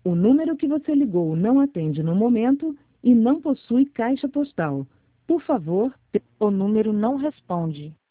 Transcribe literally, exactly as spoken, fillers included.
O número que você ligou não atende no momento e não possui caixa postal. Por favor, O número não responde.